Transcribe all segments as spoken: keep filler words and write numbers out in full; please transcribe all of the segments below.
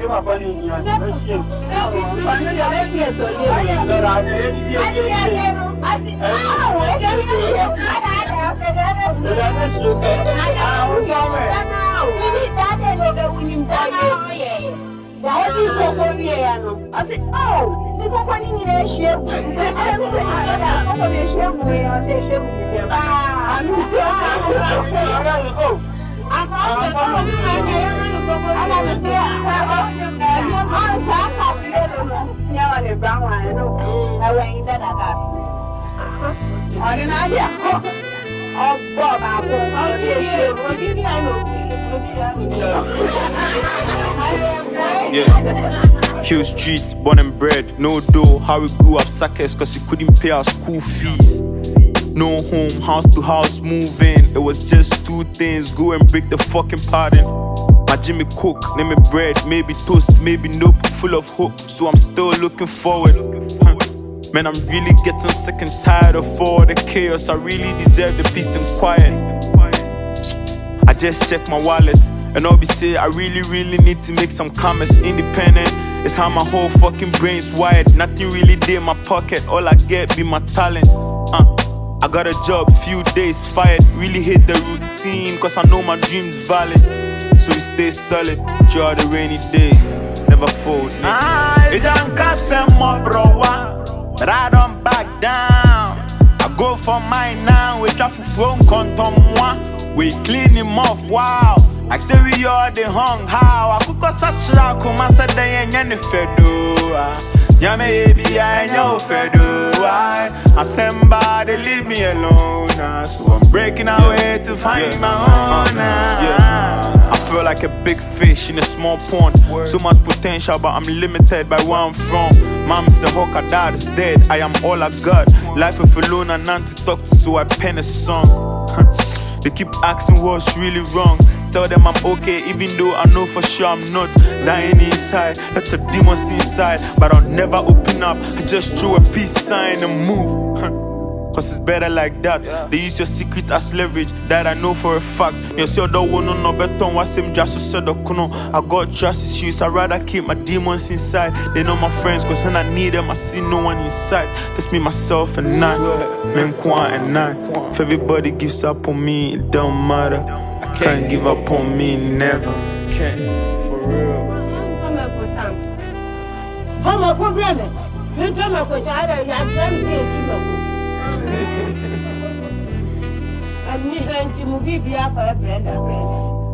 give up on you. Let's see. Let's see it. I said, oh, you go in here, share. I'm saying, I'm going to share with you. I say, share with you. I'm so I'm going to say, I'm sorry. Yeah, the brown one, I know. I went that I got. I didn't know. Oh, Bob, I will Yeah. Hill Street, born and bred, no dough. How we grew up suckers cause he couldn't pay our school fees. No home, house to house moving. It was just two things, go and break the fucking pattern. My Jimmy Cook, name it bread, maybe toast, maybe nope. Full of hope, so I'm still looking forward. Huh. Man, I'm really getting sick and tired of all the chaos. I really deserve the peace and quiet. I just check my wallet and I'll be say I really, really need to make some comments. Independent, it's how my whole fucking brain's wired. Nothing really there in my pocket, all I get be my talent. uh. I got a job, few days fired. Really hate the routine, cause I know my dream's valid. So we stay solid throughout the rainy days. Never fold, nigga. It don't cost more, bro, but I don't back down. I go for mine now, we try to phone contom one. We clean him off, wow. Like say we all the hung how. I could go such a come and say they ain't any fedo. Yeah, maybe I know fedo. I somebody leave me alone. So I'm breaking away to find yeah. my own. Yeah. I feel like a big fish in a small pond. Word. So much potential, but I'm limited by where I'm from. Mom said, Hawker, dad is dead. I am all I got. Life with alone and none to talk to, so I pen a song. They keep asking what's really wrong. Tell them I'm okay, even though I know for sure I'm not. Dying inside, that's a demon inside. But I'll never open up, I just throw a peace sign and move. Cause it's better like that. They use your secret as leverage, that I know for a fact. You see, I don't want no better on what same just said. I got trust issues, I'd rather keep my demons inside. They know my friends, cause when I need them, I see no one inside. Just me, myself, and I. Men, Kwan, and I. If everybody gives up on me, it don't matter. I can't give up on me, never. Can't, for real. Come up with some. Come up with brother. You come up with some. I'm saying to I'm going to move you up a brand of bread.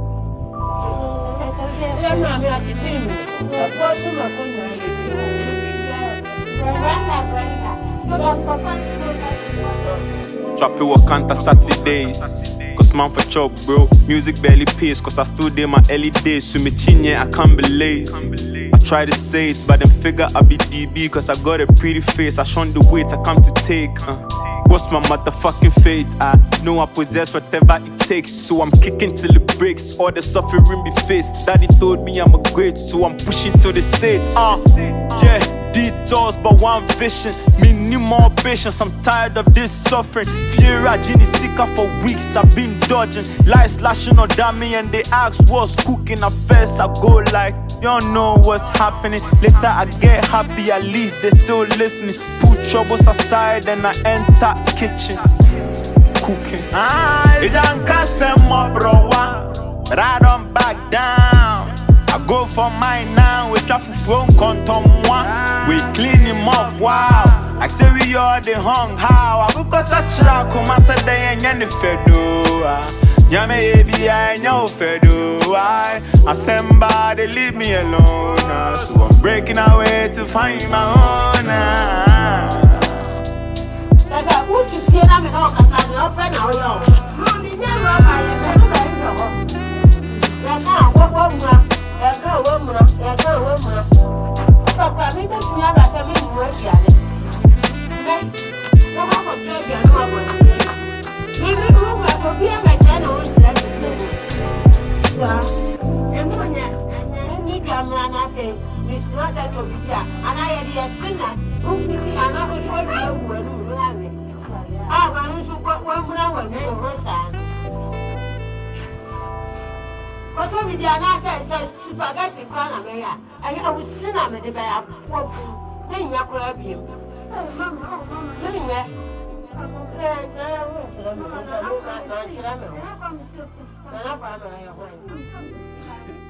Let me have to tell me. Of course, I'm not going to Trap it work on Saturdays. Cause man for chop, bro. Music barely pays, cause I still did my early days. So me chinye, I can't be lazy. I try to say it, but then figure I be D B. Cause I got a pretty face, I shown the weight I come to take. uh. What's my motherfucking fate? I know I possess whatever it takes. So I'm kicking till it breaks. All the suffering be faced. Daddy told me I'm a great, so I'm pushing till the saints. Uh, yeah, detours, but one vision. Me need more patience, I'm tired of this suffering. Fear Rajini Sika for weeks, I've been dodging. Lies slashing on me and they ask what's cooking. At first I go like, you don't know what's happening. Later I get happy, at least they still listening. Put troubles aside and I enter kitchen. Cooking. It don't cost more, bro, but I don't back down. I go for mine now, we try to phone contom one. We clean him off, wow. Like say we all the hung how. I go such a come and say they ain't any fedo. Yeah, maybe I know fedo. I somebody leave me alone. So I'm breaking away to find my own. That's a good to feel I'm an old cousin, no friend now. Mommy, never I am now. What woman? I can't woman, I can't woman. Papa, maybe to me, I said, maybe work here. No one can tell you, no one can tell you. Maybe you will be a man, I know it's like a and one, and you come on, I think, Miss Master to be here, and I had a singer who fits in another show when we have it. I want to support one brown and one son. But what we did, I said, spaghetti crown of me. I was cinnamon the bear. Then you are crabbing. Oh,